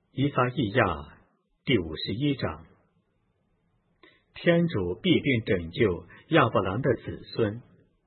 以撒意亚第51章。天主必定拯救亚伯兰的子孙。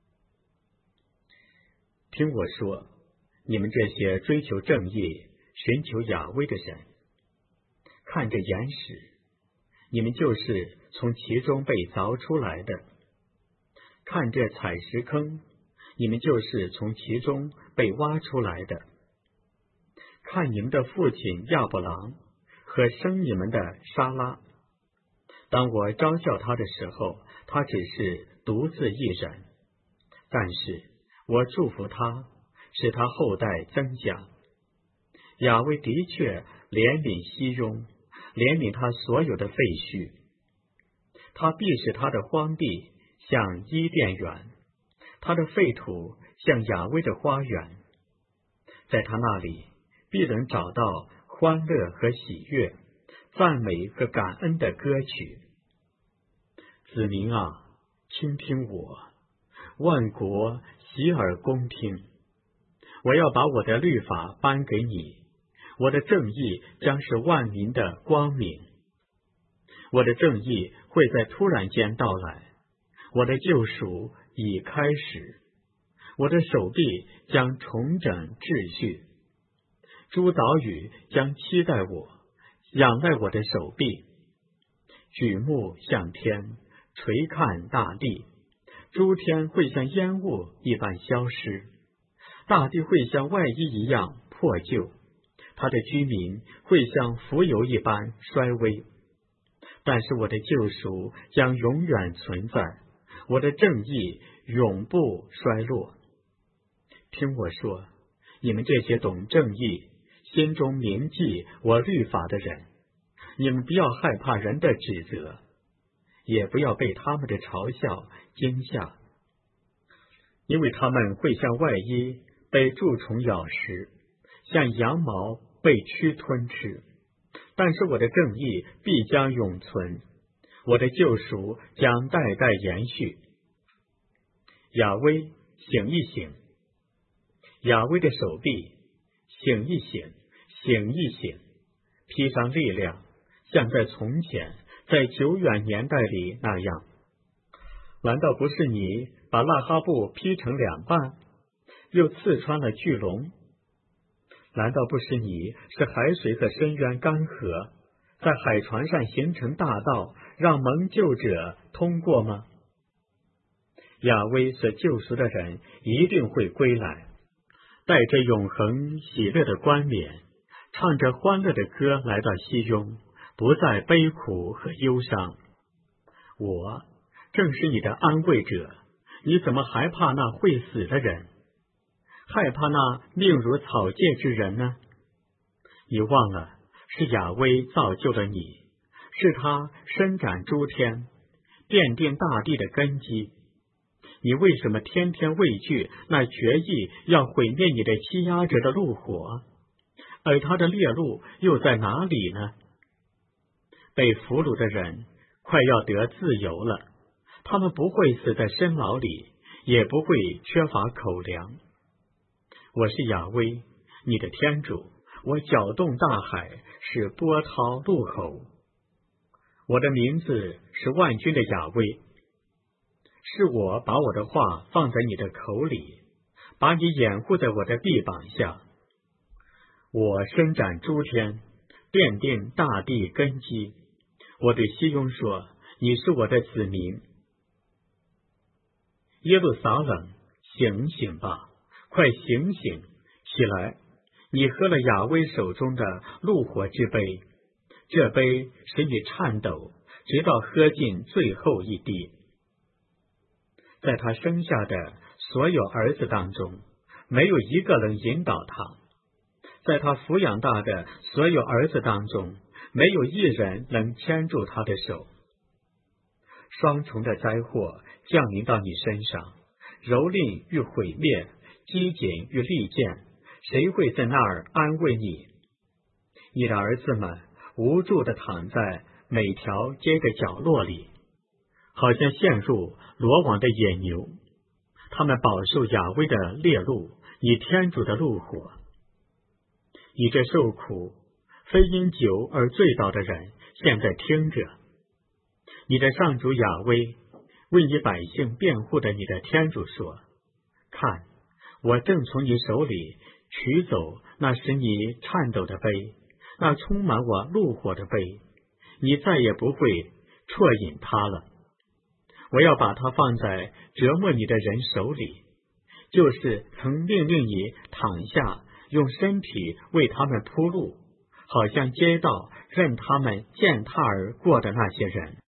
听我说，你们这些追求正义、寻求雅威的人，看着岩石，你们就是从其中被凿出来的；看这采石坑，你们就是从其中被挖出来的。看你们的父亲亚伯兰和生你们的撒拉，当我招叫他的时候，他只是独自一人，但是我祝福他，使他后代增加。雅威的确怜悯西雍，怜悯他所有的废墟，他必使他的荒地像伊甸园，他的废土像雅威的花园，在他那里必能找到欢乐和喜悦，赞美和感恩的歌曲。子民啊，倾听我，万国洗耳恭听。我要把我的律法颁给你，我的正义将是万民的光明。我的正义会在突然间到来，我的救赎已开始，我的手臂将重整秩序。诸岛屿将期待我，仰赖我的手臂，举目向天，垂看大地。诸天会像烟雾一般消失，大地会像外衣一样破旧，他的居民会像浮游一般衰微。但是我的救赎将永远存在，我的正义永不衰落。听我说，你们这些懂正义、心中铭记我律法的人，你们不要害怕人的指责，也不要被他们的嘲笑惊吓，因为他们会像外衣被蛀虫咬食，像羊毛被蛆吞吃。但是我的正义必将永存，我的救赎将代代延续。雅威，醒一醒！雅威的手臂，醒一醒，醒一醒！披上力量，像在从前，在久远年代里那样。难道不是你把腊哈布劈成两半，又刺穿了巨龙？难道不是你使海水和深渊干涸，在海船上形成大道，让蒙救者通过吗？雅威所救赎的人一定会归来，带着永恒喜乐的冠冕，唱着欢乐的歌来到西雍，不再悲苦和忧伤。我正是你的安慰者，你怎么还怕那会死的人，害怕那命如草芥之人呢？你忘了，是雅威造就了你，是他伸展诸天，奠定大地的根基。你为什么天天畏惧那决意要毁灭你的欺压者的怒火？而他的烈怒又在哪里呢？被俘虏的人快要得自由了，他们不会死在深牢里，也不会缺乏口粮。我是雅威，你的天主，我搅动大海，使波涛怒吼。我的名字是万军的雅威，是我把我的话放在你的口里，把你掩护在我的臂膀下。我伸展诸天，奠定大地根基。我对西雍说，你是我的子民。耶路撒冷，醒醒吧，快醒醒起来！你喝了雅威手中的怒火之杯，这杯使你颤抖，直到喝尽最后一滴。在他生下的所有儿子当中，没有一个能引导他；在他抚养大的所有儿子当中，没有一人能牵住他的手。双重的灾祸降临到你身上，蹂躏与毁灭，饥馑与利剑，谁会在那儿安慰你？你的儿子们无助地躺在每条街的角落里，好像陷入罗网的野牛。他们饱受雅威的烈怒，以天主的怒火。你这受苦非因酒而醉倒的人，现在听着，你的上主雅威为你百姓辩护的你的天主说：看，我正从你手里取走那使你颤抖的杯，那充满我怒火的杯，你再也不会啜饮它了。我要把它放在折磨你的人手里，就是曾命令你躺下，用身体为他们铺路，好像街道任他们践踏而过的那些人。